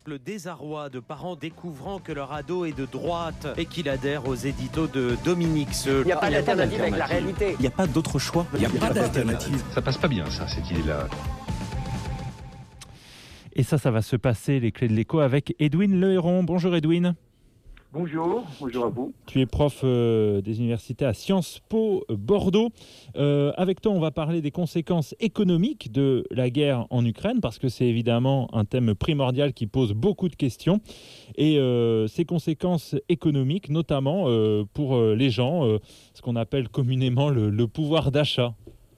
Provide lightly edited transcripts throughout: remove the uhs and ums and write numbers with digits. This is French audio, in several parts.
Le désarroi de parents découvrant que leur ado est de droite et qu'il adhère aux éditos de Dominique Seul. Il n'y a pas d'alternative avec la réalité. Il n'y a pas d'autre choix. Il n'y a pas d'alternative. Ça passe pas bien, ça, cette idée-là. Et ça va se passer, les clés de l'écho, avec Edwin Lehéron. Bonjour Edwin. Bonjour à vous. Tu es prof des universités à Sciences Po Bordeaux. Avec toi, on va parler des conséquences économiques de la guerre en Ukraine, parce que c'est évidemment un thème primordial qui pose beaucoup de questions. Et ces conséquences économiques, notamment pour les gens, ce qu'on appelle communément le pouvoir d'achat.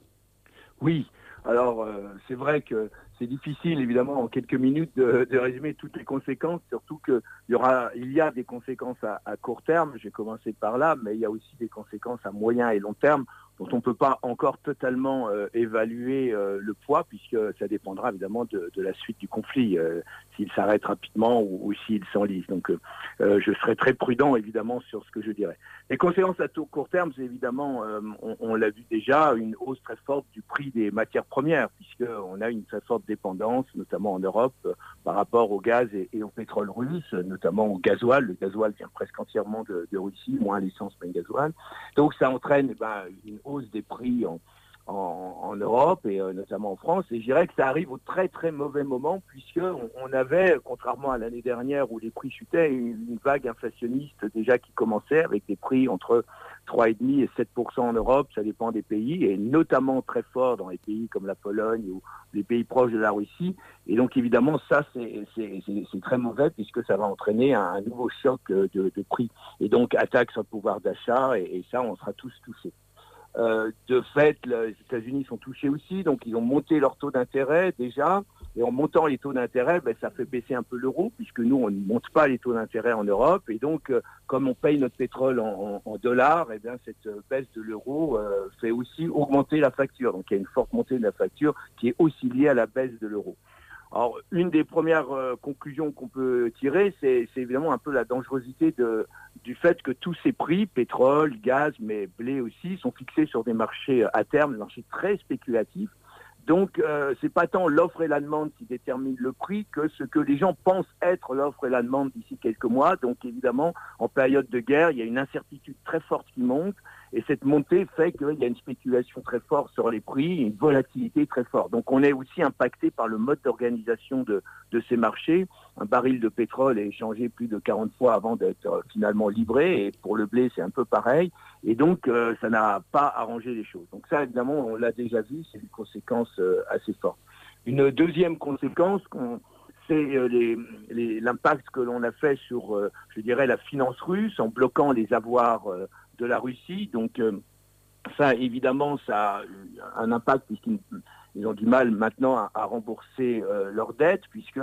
Oui, alors c'est vrai que c'est difficile, évidemment, en quelques minutes de résumer toutes les conséquences, surtout qu'il y a des conséquences à court terme, j'ai commencé par là, mais il y a aussi des conséquences à moyen et long terme dont on ne peut pas encore totalement évaluer le poids, puisque ça dépendra évidemment de la suite du conflit, s'il s'arrête rapidement ou s'il s'enlise. Donc je serai très prudent, évidemment, sur ce que je dirais. Les conséquences à court terme, c'est évidemment, on l'a vu déjà, une hausse très forte du prix des matières premières, puisqu'on a une très forte dépendance, notamment en Europe, par rapport au gaz et au pétrole russe, notamment au gasoil. Le gasoil vient presque entièrement de Russie, moins l'essence, mais le gasoil. Donc ça entraîne une hausse des prix en Europe et notamment en France. Et je dirais que ça arrive au très très mauvais moment, puisqu'on avait, contrairement à l'année dernière où les prix chutaient, une vague inflationniste déjà qui commençait avec des prix entre 3,5 et 7% en Europe, ça dépend des pays, et notamment très fort dans les pays comme la Pologne ou les pays proches de la Russie. Et donc évidemment, ça c'est très mauvais, puisque ça va entraîner un nouveau choc de prix. Et donc attaque sur le pouvoir d'achat, et ça, on sera tous touchés. De fait, les États-Unis sont touchés aussi, donc ils ont monté leur taux d'intérêt déjà, et en montant les taux d'intérêt, ça fait baisser un peu l'euro, puisque nous, on ne monte pas les taux d'intérêt en Europe, et donc, comme on paye notre pétrole en dollars, cette baisse de l'euro fait aussi augmenter la facture. Donc il y a une forte montée de la facture qui est aussi liée à la baisse de l'euro. Alors, une des premières conclusions qu'on peut tirer, c'est évidemment un peu la dangerosité du fait que tous ces prix, pétrole, gaz, mais blé aussi, sont fixés sur des marchés à terme, des marchés très spéculatifs. Donc, c'est pas tant l'offre et la demande qui déterminent le prix que ce que les gens pensent être l'offre et la demande d'ici quelques mois. Donc, évidemment, en période de guerre, il y a une incertitude très forte qui monte. Et cette montée fait qu'il y a une spéculation très forte sur les prix, une volatilité très forte. Donc on est aussi impacté par le mode d'organisation de ces marchés. Un baril de pétrole est échangé plus de 40 fois avant d'être finalement livré. Et pour le blé, c'est un peu pareil. Et donc ça n'a pas arrangé les choses. Donc ça, évidemment, on l'a déjà vu, c'est une conséquence assez forte. Une deuxième conséquence, c'est l'impact que l'on a fait sur, je dirais, la finance russe en bloquant les avoirs de la Russie. Donc ça, évidemment, ça a un impact puisqu'ils ont du mal maintenant à rembourser leurs dettes, puisque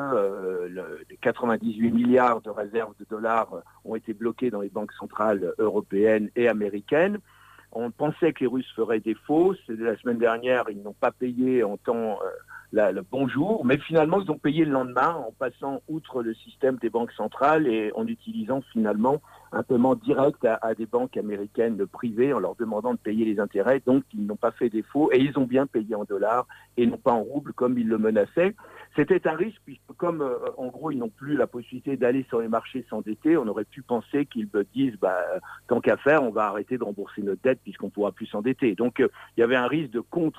les 98 milliards de réserves de dollars ont été bloqués dans les banques centrales européennes et américaines. On pensait que les Russes feraient défaut. La semaine dernière, ils n'ont pas payé en temps le bonjour, mais finalement, ils ont payé le lendemain en passant outre le système des banques centrales et en utilisant finalement un paiement direct à des banques américaines privées en leur demandant de payer les intérêts. Donc, ils n'ont pas fait défaut et ils ont bien payé en dollars et non pas en roubles comme ils le menaçaient. C'était un risque puisque comme, en gros, ils n'ont plus la possibilité d'aller sur les marchés s'endetter, on aurait pu penser qu'ils me disent, tant qu'à faire, on va arrêter de rembourser notre dette puisqu'on ne pourra plus s'endetter. Donc, il y avait un risque de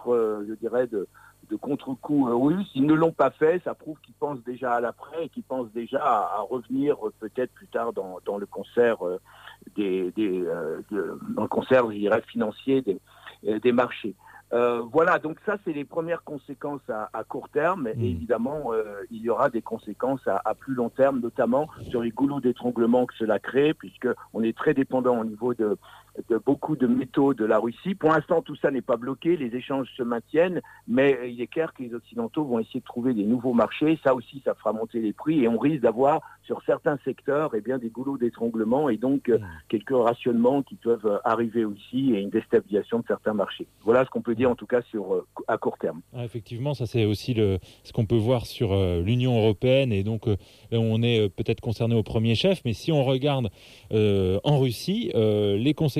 contre-coup russe. Ils ne l'ont pas fait, ça prouve qu'ils pensent déjà à l'après et qu'ils pensent déjà à revenir peut-être plus tard dans le concert dans le concert, je dirais, financier des marchés. Voilà, donc ça c'est les premières conséquences à court terme. Et évidemment, il y aura des conséquences à plus long terme, notamment sur les goulots d'étranglement que cela crée, puisqu'on est très dépendant au niveau de beaucoup de métaux de la Russie. Pour l'instant, tout ça n'est pas bloqué, les échanges se maintiennent, mais il est clair que les Occidentaux vont essayer de trouver des nouveaux marchés. Ça aussi, ça fera monter les prix et on risque d'avoir sur certains secteurs des goulots d'étranglement et donc quelques rationnements qui peuvent arriver aussi et une déstabilisation de certains marchés. Voilà ce qu'on peut dire en tout cas à court terme. Effectivement, ça c'est aussi ce qu'on peut voir sur l'Union européenne et donc on est peut-être concerné au premier chef, mais si on regarde en Russie, les conséquences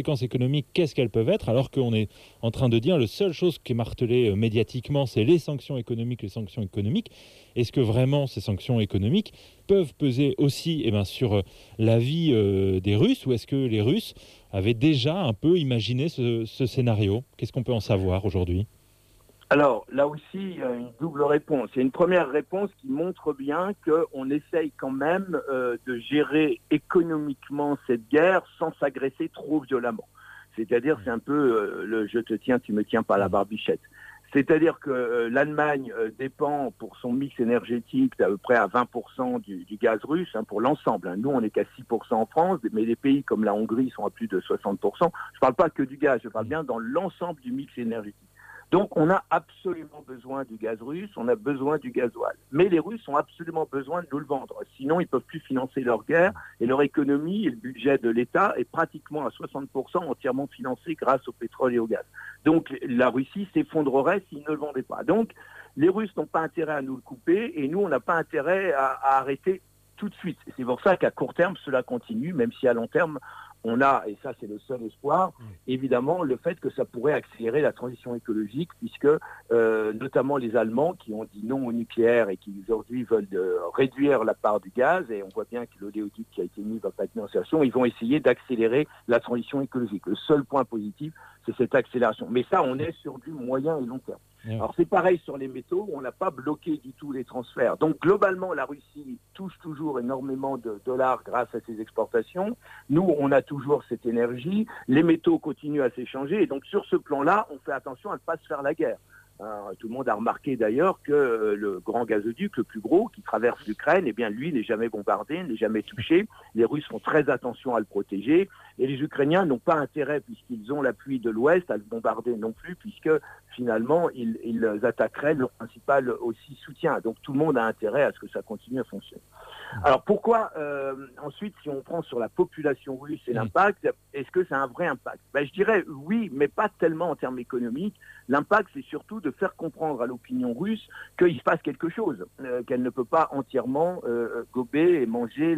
conséquences économiques, qu'est-ce qu'elles peuvent être, alors qu'on est en train de dire la seule chose qui est martelée médiatiquement, c'est les sanctions économiques, les sanctions économiques. Est-ce que vraiment ces sanctions économiques peuvent peser aussi sur la vie des Russes, ou est-ce que les Russes avaient déjà un peu imaginé ce scénario? Qu'est-ce qu'on peut en savoir aujourd'hui? Alors, là aussi, il y a une double réponse. Il y a une première réponse qui montre bien qu'on essaye quand même de gérer économiquement cette guerre sans s'agresser trop violemment. C'est-à-dire, c'est un peu le « je te tiens, tu me tiens par la barbichette ». C'est-à-dire que l'Allemagne dépend pour son mix énergétique d'à peu près à 20% du gaz russe, pour l'ensemble. Nous, on n'est qu'à 6% en France, mais des pays comme la Hongrie sont à plus de 60%. Je ne parle pas que du gaz, je parle bien dans l'ensemble du mix énergétique. Donc, on a absolument besoin du gaz russe, on a besoin du gasoil. Mais les Russes ont absolument besoin de nous le vendre. Sinon, ils ne peuvent plus financer leur guerre et leur économie et le budget de l'État est pratiquement à 60% entièrement financé grâce au pétrole et au gaz. Donc, la Russie s'effondrerait s'ils ne le vendaient pas. Donc, les Russes n'ont pas intérêt à nous le couper et nous, on n'a pas intérêt à arrêter tout de suite. C'est pour ça qu'à court terme, cela continue, même si à long terme, on a, et ça c'est le seul espoir, évidemment le fait que ça pourrait accélérer la transition écologique, puisque notamment les Allemands qui ont dit non au nucléaire et qui aujourd'hui veulent réduire la part du gaz, et on voit bien que l'oléoduc qui a été mis va pas être mis en situation, ils vont essayer d'accélérer la transition écologique. Le seul point positif, c'est cette accélération. Mais ça, on est sur du moyen et long terme. Alors c'est pareil sur les métaux, on n'a pas bloqué du tout les transferts. Donc globalement, la Russie touche toujours énormément de dollars grâce à ses exportations. Nous, on a toujours cette énergie. Les métaux continuent à s'échanger. Et donc sur ce plan-là, on fait attention à ne pas se faire la guerre. Tout le monde a remarqué d'ailleurs que le grand gazoduc, le plus gros, qui traverse l'Ukraine, eh bien lui n'est jamais bombardé, n'est jamais touché. Les Russes font très attention à le protéger. Et les Ukrainiens n'ont pas intérêt, puisqu'ils ont l'appui de l'Ouest, à le bombarder non plus, puisque finalement, ils attaqueraient leur principal aussi soutien. Donc tout le monde a intérêt à ce que ça continue à fonctionner. Alors pourquoi, ensuite, si on prend sur la population russe et l'impact, est-ce que c'est un vrai impact? Je dirais oui, mais pas tellement en termes économiques. L'impact, c'est surtout de faire comprendre à l'opinion russe qu'il se passe quelque chose, qu'elle ne peut pas entièrement gober et manger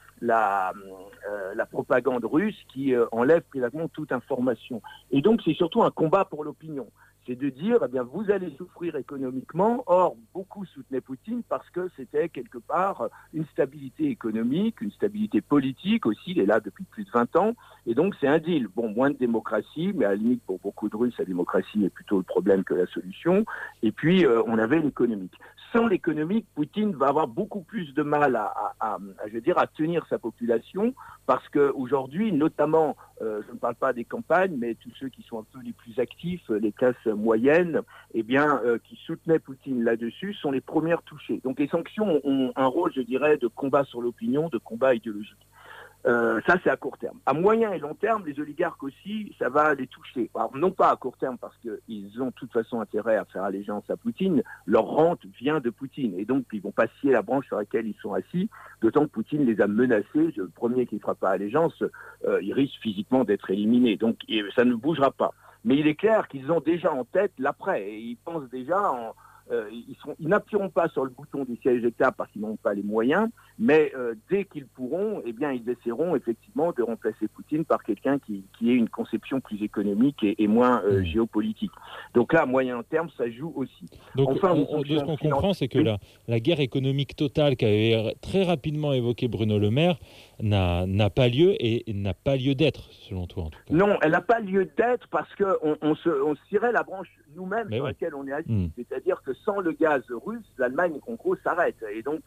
la propagande russe qui enlève précisément toute information. Et donc, c'est surtout un combat pour l'opinion. C'est de dire, eh bien, vous allez souffrir économiquement. Or, beaucoup soutenaient Poutine parce que c'était quelque part une stabilité économique, une stabilité politique aussi. Il est là depuis plus de 20 ans. Et donc, c'est un deal. Bon, moins de démocratie, mais à la limite, pour beaucoup de Russes, la démocratie est plutôt le problème que la solution. Et puis, on avait l'économique. Sans l'économique, Poutine va avoir beaucoup plus de mal à tenir sa population parce qu'aujourd'hui, notamment, je ne parle pas des campagnes, mais tous ceux qui sont un peu les plus actifs, les classes moyennes, qui soutenaient Poutine là-dessus, sont les premières touchées. Donc les sanctions ont un rôle, je dirais, de combat sur l'opinion, de combat idéologique. Ça, c'est à court terme. À moyen et long terme, les oligarques aussi, ça va les toucher. Alors, non pas à court terme, parce qu'ils ont de toute façon intérêt à faire allégeance à Poutine. Leur rente vient de Poutine. Et donc, ils vont pas scier la branche sur laquelle ils sont assis, d'autant que Poutine les a menacés. Le premier qui ne fera pas allégeance, il risque physiquement d'être éliminé. Donc, ça ne bougera pas. Mais il est clair qu'ils ont déjà en tête l'après. Et ils pensent déjà ils n'appuieront pas sur le bouton du siège éjectable parce qu'ils n'ont pas les moyens, mais dès qu'ils pourront, eh bien, ils essaieront effectivement de remplacer Poutine par quelqu'un qui ait une conception plus économique et moins géopolitique. Donc là, à moyen terme, ça joue aussi. Donc, enfin, de ce qu'on comprend, c'est que la guerre économique totale qu'avait très rapidement évoquée Bruno Le Maire n'a pas lieu et n'a pas lieu d'être, selon toi en tout cas. Non, elle n'a pas lieu d'être parce qu'on se tirait la branche nous-mêmes sur laquelle on est assis. C'est-à-dire que sans le gaz russe, l'Allemagne, en gros, s'arrête. Et donc,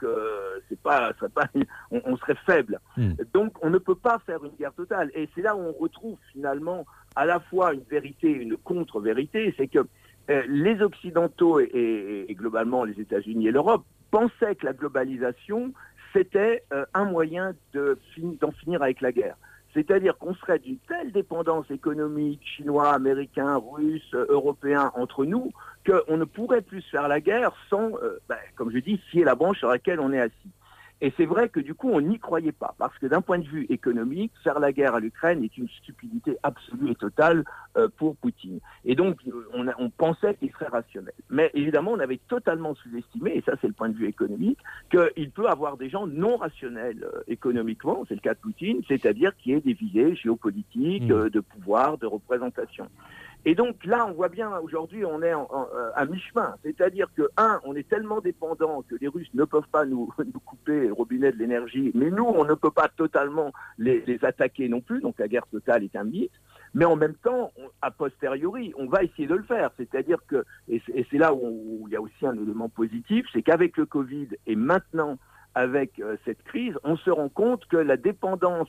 on serait faible. Donc, on ne peut pas faire une guerre totale. Et c'est là où on retrouve finalement à la fois une vérité et une contre-vérité. C'est que les Occidentaux et globalement les États-Unis et l'Europe pensaient que la globalisation, c'était un moyen d'en finir avec la guerre. C'est-à-dire qu'on serait d'une telle dépendance économique, chinois, américain, russe, européen, entre nous, qu'on ne pourrait plus faire la guerre sans, comme je dis, scier la branche sur laquelle on est assis. Et c'est vrai que du coup, on n'y croyait pas, parce que d'un point de vue économique, faire la guerre à l'Ukraine est une stupidité absolue et totale pour Poutine. Et donc, on pensait qu'il serait rationnel. Mais évidemment, on avait totalement sous-estimé, et ça c'est le point de vue économique, qu'il peut avoir des gens non rationnels économiquement, c'est le cas de Poutine, c'est-à-dire qui aient des visées géopolitiques, de pouvoir, de représentation. Et donc là, on voit bien, aujourd'hui, on est à mi-chemin. C'est-à-dire que, on est tellement dépendant que les Russes ne peuvent pas nous couper le robinet de l'énergie, mais nous, on ne peut pas totalement les attaquer non plus, donc la guerre totale est un mythe. Mais en même temps, a posteriori, on va essayer de le faire. C'est-à-dire que, et c'est là où il y a aussi un élément positif, c'est qu'avec le Covid et maintenant avec cette crise, on se rend compte que la dépendance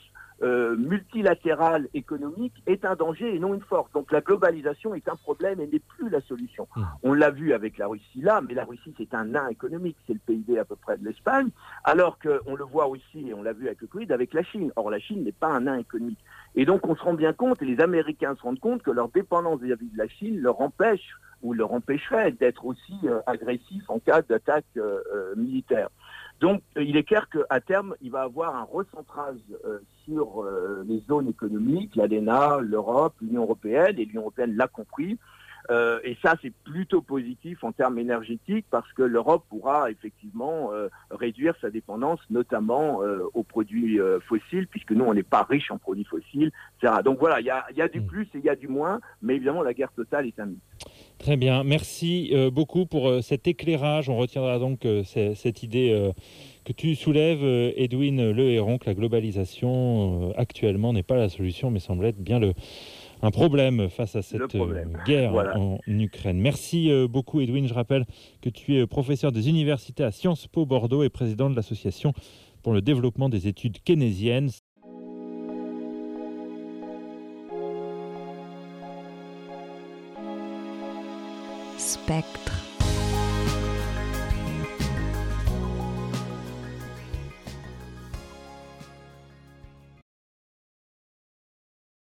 multilatérale économique est un danger et non une force. Donc la globalisation est un problème et n'est plus la solution. On l'a vu avec la Russie là, mais la Russie c'est un nain économique, c'est le PIB à peu près de l'Espagne, alors qu'on le voit aussi, et on l'a vu avec le Covid, avec la Chine. Or la Chine n'est pas un nain économique. Et donc on se rend bien compte, et les Américains se rendent compte que leur dépendance vis-à-vis de la Chine leur empêche ou leur empêcherait d'être aussi agressifs en cas d'attaque militaire. Donc, il est clair qu'à terme, il va y avoir un recentrage sur les zones économiques, l'ALENA, l'Europe, l'Union européenne, et l'Union européenne l'a compris. Et ça, c'est plutôt positif en termes énergétiques parce que l'Europe pourra effectivement réduire sa dépendance, notamment aux produits fossiles, puisque nous, on n'est pas riche en produits fossiles, etc. Donc voilà, il y a du plus et il y a du moins, mais évidemment, la guerre totale est un mythe. Très bien, merci beaucoup pour cet éclairage. On retiendra donc cette idée que tu soulèves, Edwin Le Héron, que la globalisation actuellement n'est pas la solution, mais semble être bien un problème face à cette guerre en Ukraine. Merci beaucoup, Edwin. Je rappelle que tu es professeur des universités à Sciences Po Bordeaux et président de l'association pour le développement des études keynésiennes. Spectre.